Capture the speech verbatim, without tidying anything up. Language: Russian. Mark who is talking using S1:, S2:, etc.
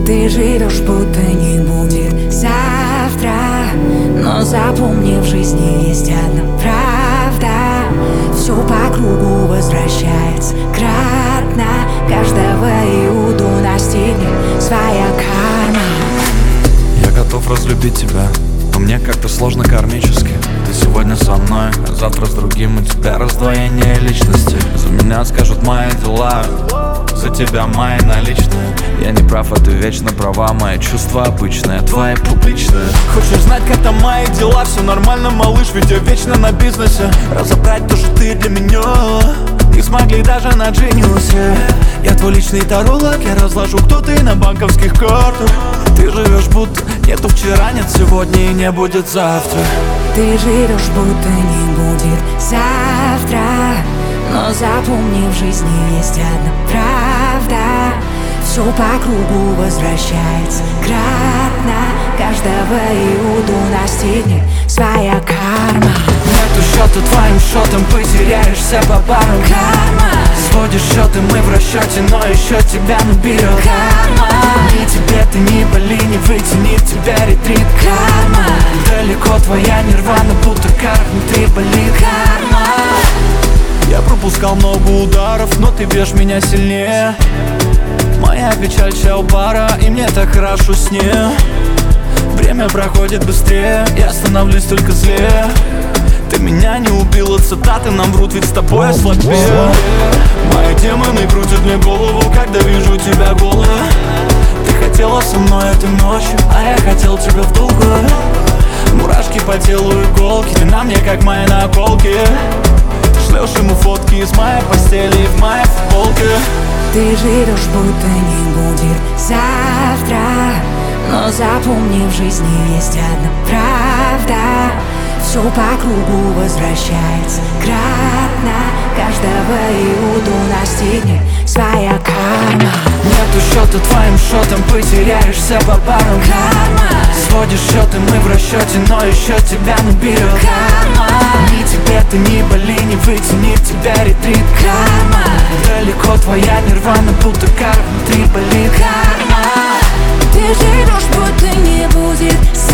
S1: Ты живешь, будто не будет завтра, но запомни, в жизни есть одна правда. Все по кругу возвращается кратно. Каждого Иуду настигнет своя карма.
S2: Я готов разлюбить тебя, но мне как-то сложно кармически. Ты сегодня со мной, а завтра с другим. У тебя раздвоение личности. За меня скажут мои дела, за тебя мои наличные. Я не прав, а ты вечно права. Мои чувства обычные, твои публичные. Хочешь знать, как там мои дела? Все нормально, малыш, ведь я вечно на бизнесе. Разобрать то, что ты для меня не смогли даже на Genius. Я твой личный таролог, я разложу, кто ты на банковских картах. Ты живешь, будто нету вчера, нет сегодня и не будет завтра.
S1: Ты живешь, будто не будет завтра, но запомни, в жизни есть одна правда. Все по кругу возвращается кратно. Каждого Иуду настигнет своя карма.
S2: Нету счета твоим счетом, потеряешься по парам.
S1: Карма.
S2: Сводишь счеты, мы в расчете, но еще тебя наберет.
S1: Карма.
S2: Ни тебе ты, ни боли, не вытянет тебя ретрит.
S1: Карма.
S2: Далеко твоя нирвана, будто кар внутри болит.
S1: Карма.
S2: Я пропускал много ударов, но ты бьешь меня сильнее. Моя печаль чай у бара, и мне так хорошо с ней. Время проходит быстрее, я становлюсь только злее. Ты меня не убила, цитаты нам врут, ведь с тобой я слабее. Мои демоны крутят мне голову, когда вижу тебя голой. Ты хотела со мной этой ночью, а я хотел тебя в долгую. Мурашки по телу, иголки, ты на мне как мои наколки. Ты шлешь ему фотки из моей постели и в моей футболке.
S1: Ты живешь, будто не будет завтра, но запомни, в жизни есть одна правда. Все по кругу возвращается кратно. Каждого Иуду настигнет своя карма.
S2: Нету счета твоим счетом, потеряешься по парам.
S1: Карма.
S2: Сводишь счеты, мы в расчете, но еще тебя наберет.
S1: Карма.
S2: Ни тебе ты, ни боли, не вытянет тебя ретрит.
S1: Карма.
S2: Далеко твоя нирвана, будто кар внутри болит.
S1: Карма. Ты живешь, будто не будет